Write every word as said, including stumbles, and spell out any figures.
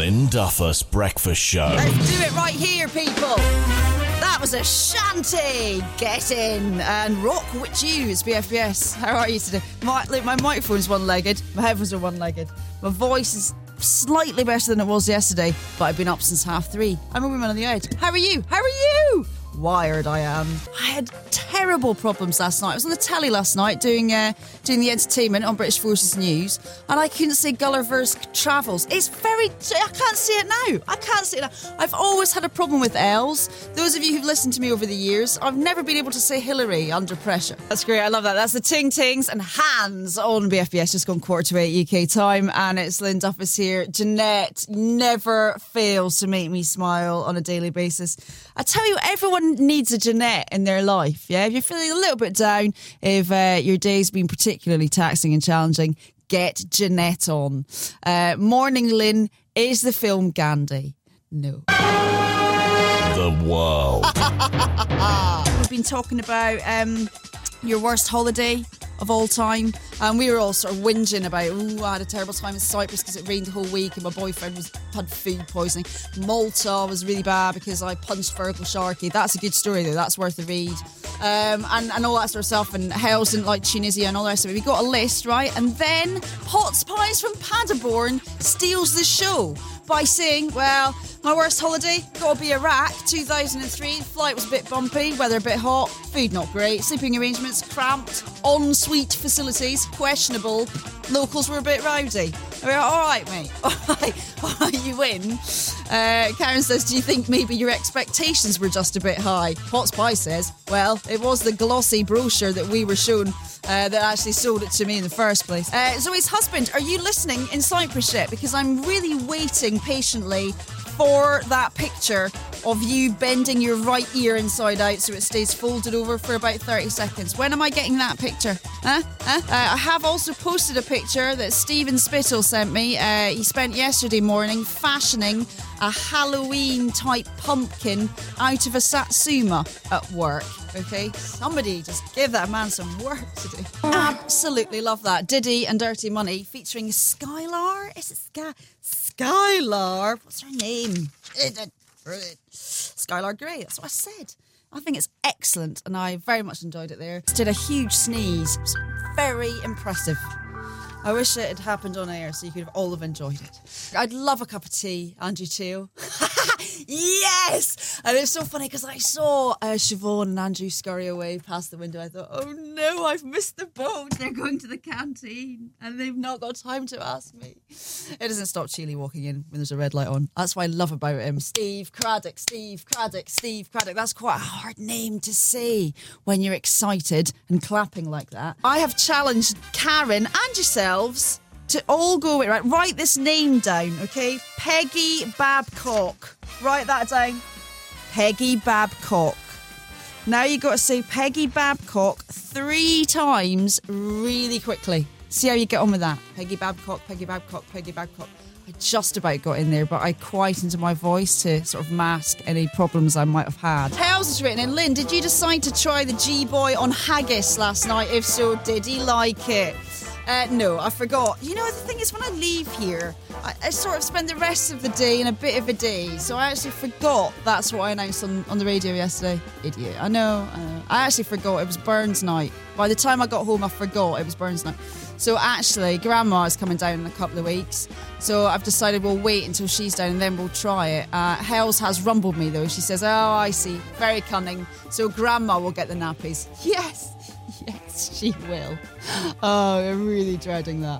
Lynn Duffus Breakfast Show. Let's do it right here, people. That was a shanty. Get in and rock with you. It's B F B S. How are you today? My, look, my microphone's one-legged. My headphones are one-legged. My voice is slightly better than it was yesterday, but I've been up since half three. I'm a woman on the edge. How are you? How are you? Wired I am. I had terrible problems last night. I was on the telly last night doing uh, doing the entertainment on British Forces News, and I couldn't see Gulliver's Travels. It's very... I can't see it now. I can't see it now. I've always had a problem with L's. Those of you who've listened to me over the years, I've never been able to say Hillary under pressure. That's great. I love that. That's the Ting Tings and Hands on B F B S. Just gone quarter to eight U K time, and it's Lynn Duffus here. Jeanette never fails to make me smile on a daily basis. I tell you, everyone needs a Jeanette in their life, yeah? If you're feeling a little bit down, if uh, your day's been particularly taxing and challenging, get Jeanette on. Uh, Morning Lynn is the film Gandhi. No. The world. We've been talking about um, your worst holiday of all time, and we were all sort of whinging about, ooh, I had a terrible time in Cyprus because it rained the whole week and my boyfriend was had food poisoning. Malta was really bad because I punched Virgil Sharkey. That's a good story though, that's worth a read. Um, and, and all that sort of stuff, and Hales didn't like Tunisia and all the rest of it. We got a list, right? And then Potts Pies from Paderborn steals the show by saying, well, my worst holiday, gotta be Iraq, two thousand three. The flight was a bit bumpy, weather a bit hot, food not great, sleeping arrangements cramped, ensuite facilities questionable, locals were a bit rowdy. I mean, all right, mate, all right, all right, you win. Uh, Karen says, do you think maybe your expectations were just a bit high? Potts Pie says, well, it was the glossy brochure that we were shown uh, that actually sold it to me in the first place. Uh, Zoe's husband, are you listening in Cyprus yet? Because I'm really waiting patiently for that picture of you bending your right ear inside out so it stays folded over for about thirty seconds. When am I getting that picture? Huh? Huh? Uh, I have also posted a picture that Stephen Spittle sent me. Uh, he spent yesterday morning fashioning a Halloween-type pumpkin out of a satsuma at work. Okay, somebody just give that man some work to do. Absolutely love that. Diddy and Dirty Money featuring Skylar. Is it Sky? Skylar? What's her name? Skylar Grey. That's what I said. I think it's excellent, and I very much enjoyed it there. Did a huge sneeze. It was very impressive. I wish it had happened on air so you could have all have enjoyed it. I'd love a cup of tea, Andrew too. Yes! And it's so funny because I saw uh, Siobhan and Andrew scurry away past the window. I thought, oh no, I've missed the boat. They're going to the canteen and they've not got time to ask me. It doesn't stop Cheely walking in when there's a red light on. That's what I love about him. Steve Craddock, Steve Craddock, Steve Craddock. That's quite a hard name to say when you're excited and clapping like that. I have challenged Karen and yourselves to all go away, right? Write this name down, okay? Peggy Babcock. Write that down. Peggy Babcock. Now you got to say Peggy Babcock three times really quickly. See how you get on with that. Peggy Babcock, Peggy Babcock, Peggy Babcock. I just about got in there, but I quietened my voice to sort of mask any problems I might have had. Hales is written in. Lynn, did you decide to try the G-Boy on haggis last night? If so, did he like it? Uh, no, I forgot. You know, the thing is, when I leave here, I, I sort of spend the rest of the day in a bit of a daze. So I actually forgot that's what I announced on, on the radio yesterday. Idiot. I know, I know. I actually forgot it was Burns night. By the time I got home, I forgot it was Burns night. So actually, Grandma is coming down in a couple of weeks. So I've decided we'll wait until she's down and then we'll try it. Uh, Hales has rumbled me, though. She says, oh, I see. Very cunning. So Grandma will get the nappies. Yes. Yes, she will. Oh, I'm really dreading that.